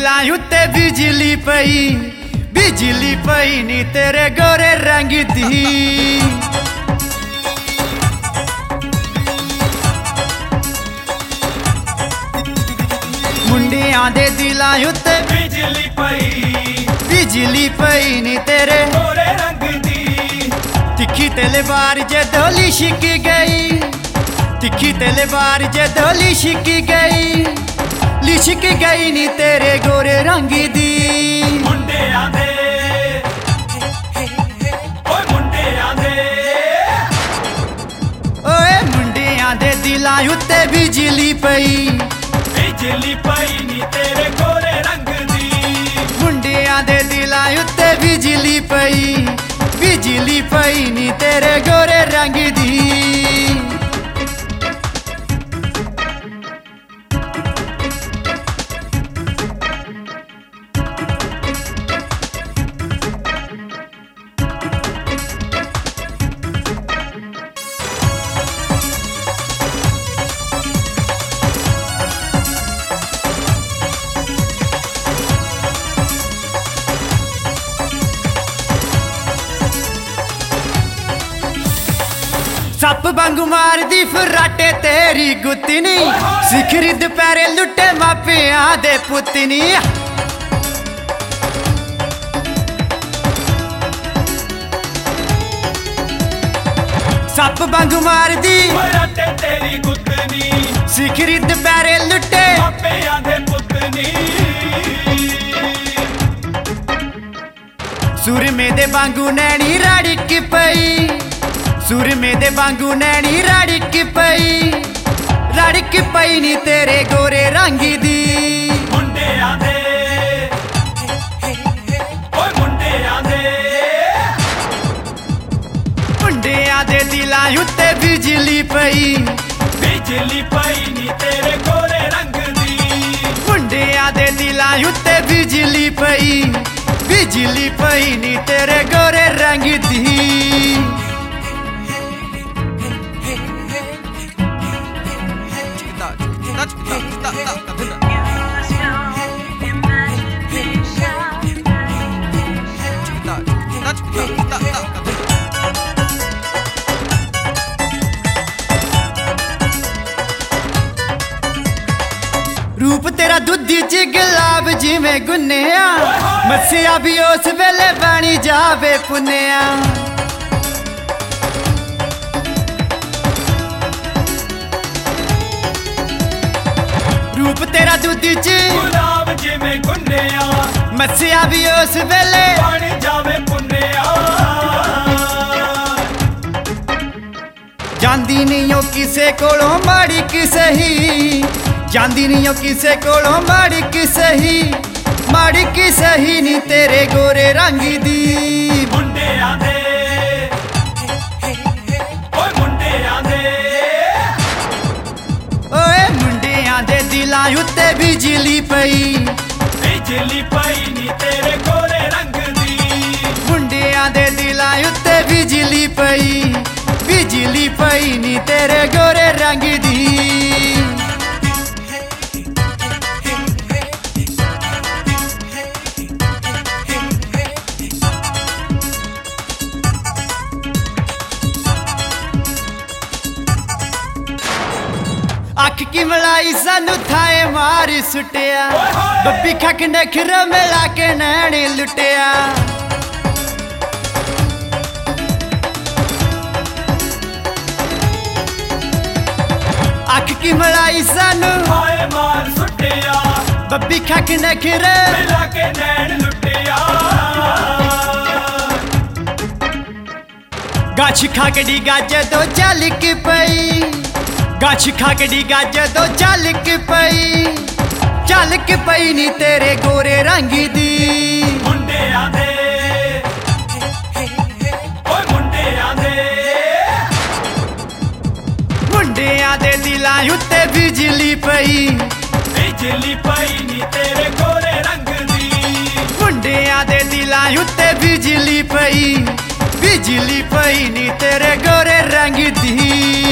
दिलां उत्ते बिजली पई नी तेरे गोरे रंग दी। मुंडियां दे दिलां उत्ते बिजली पई नी तेरे गोरे रंग दी। तिखी तलवार जदों लिशक गई, तिखी तलवार जदों लिशक गई नी तेरे गोरे रंग दी। मुंडियां दे ओए मुंडियां दे दिलां उत्ते बिजली पई नी तेरे गोरे रंग दी। मुंडियां दे दिलां उत्ते बिजली पई नी तेरे गोरे रंग दी। सप वांगू मार दी फराटे तेरी गुत्तनी, सिखरी दुपहरे लुटे मापियां दे पुत्तनी। सप वांगू मार दी फराटे तेरी गुत्तनी, सिखरी दुपहरे लुटे मापियां दे पुत्तनी। सुरमे दे वांगू नैनी रड़क पई, सुरमे दे वांगू नैनी रड़क पई नी तेरे गोरे रंग दी। मुंडियां दे मुंडियां दे दिलां उत्ते बिजली पई नी तेरे गोरे रंग दी। मुंडियां दे दिलां उत्ते बिजली पई नी तेरे गोरे रंग दी। रूप तेरा दुधी च गुलाब जिवें गुन्नेआ, मस्सिया भी उस वेले बनी जावे पुन्नेआ। रूप तेरा दुधी च गुलाब जिवें गुन्नेआ, मस्सिया भी उस वेले बन जावे पुन्नेआ। जांदी नहीं ओ किसे कोलों माड़ी कि सही, जांदी नहीं ओ किसे कोलों माड़ी कि सही नी तेरे गोरे रंग दी। मुंडियां दे ओए मुंडियां दे दिलां उत्ते बिजली पई नी तेरे गोरे रंग दी। मुंडियां दे दिलां उत्ते बिजली पई नी तेरे गोरे रंग दी। अख की मलाई सानू थाए मारी सुटिया, बब्बी खक नखर मिला के नैनी लुटिया। अख की मलाई सानू हाय मार सुटिया, बब्बी खक नखर मिला के नैन लुटिया। गाछ खाकड़ी गाज दो चालिक पई, गाछ खाकड़ी गाज दो चालिक पई नी तेरे गोरे रंग दी। मुंडियां दे मुंडियां दे दिलां उत्ते बिजली पई नी तेरे गोरे रंग दी। मुंडियां दे दिलां उत्ते बिजली पई नी तेरे गोरे रंग दी।